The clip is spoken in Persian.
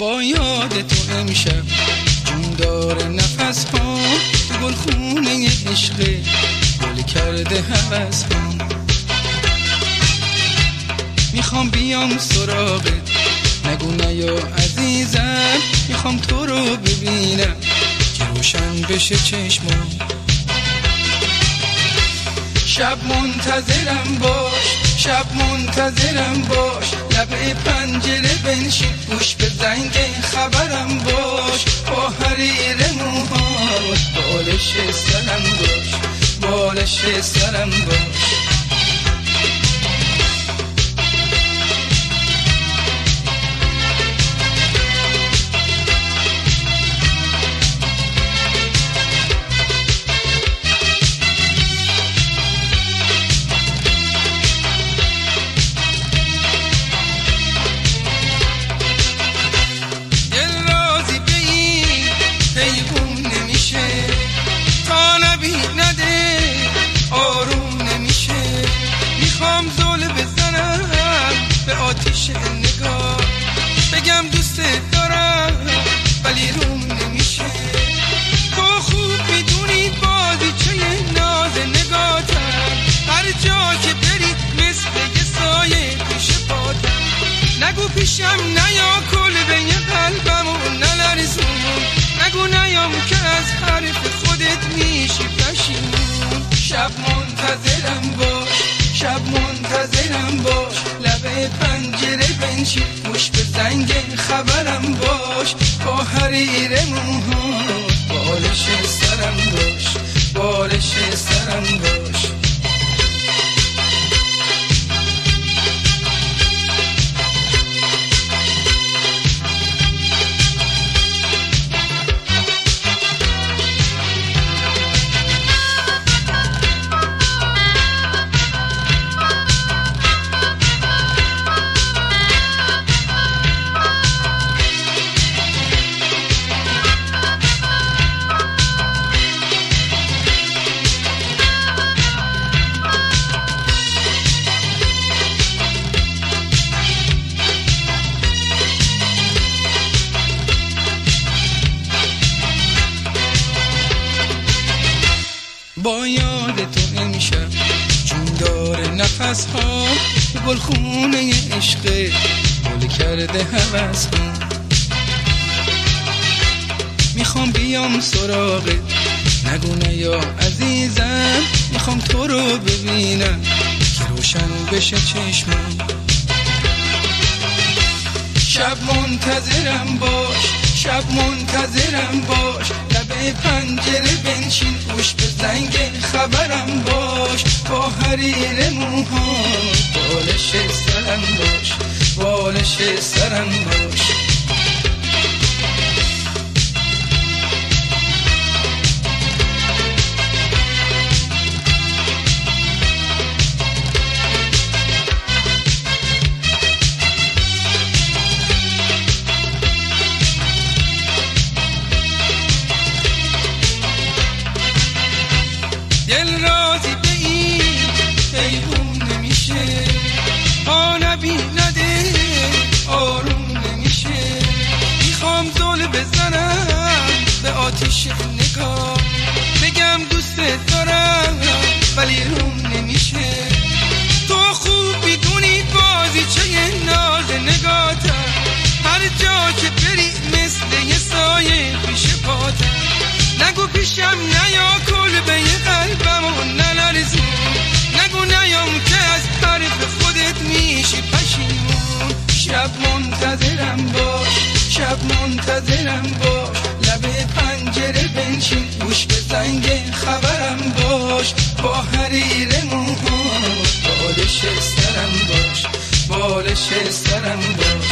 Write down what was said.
با یاد تو امشب جون داره نفس ها، تو گلخونه عشق گل کرده هوس ها. میخوام بیام سراغت، نگو نیا عزیزم، میخوام تو رو ببینم که روشن بشه چشمم. شب منتظرم باش، شب منتظرم باش، لبه پنجره بنشین، گوش به زنگ خبرم باش، با حریر موهاش بالش سرم باش، بالش سرم باش. آتیش نگاه بگم دوست دارم ولی روم نمیشه. تو خوب میدونی بازیچه ناز نگاتم، هر جا که بری مثل یه سایه پیش پاتم. نگو پیشم نیا کلبه قلبمو نلرزون، نگو نیام که از حرف خودت میشی پشیمون. شب منتظرم باش، شب منتظرم باش، لبه پنجره بنشین، گوش به زنگ خبرم باش، با حریر موهاش بالش سرم باش، بالش سرم باش. با یاد تو امشب جون داره نفس ها، تو گلخونه عشق گل کرده هوس ها. میخوام بیام سراغت، نگو نیا عزیزم، میخوام تو رو ببینم که روشن بشه چشمم. شب منتظرم باش، شب منتظرم باش، لبه پنجره بنشین، گوش به زنگ خبرم باش، با حریر موهاش بالش سرم باش، بالش سرم باش. دل راضی به این حیوم نمیشه، پا نبینده آروم نمیشه. میخوام زل بزنم به آتیش نگاه، بگم دوست دارم ولی روم نمیشه. تو خوب میدونی بازیچه ناز نگاتم، هر جا که بری مثل یه سایه پیش پاتم. نگو پیشم نیا کلبه قلبمو نلرزون، نگو نیام که از حرف خودت میشی پشیمون. شب منتظرم باش، شب منتظرم باش، لبه پنجره بنشین، گوش به زنگ خبرم باش، با حریر موهاش بالش سرم باش، بالش سرم باش.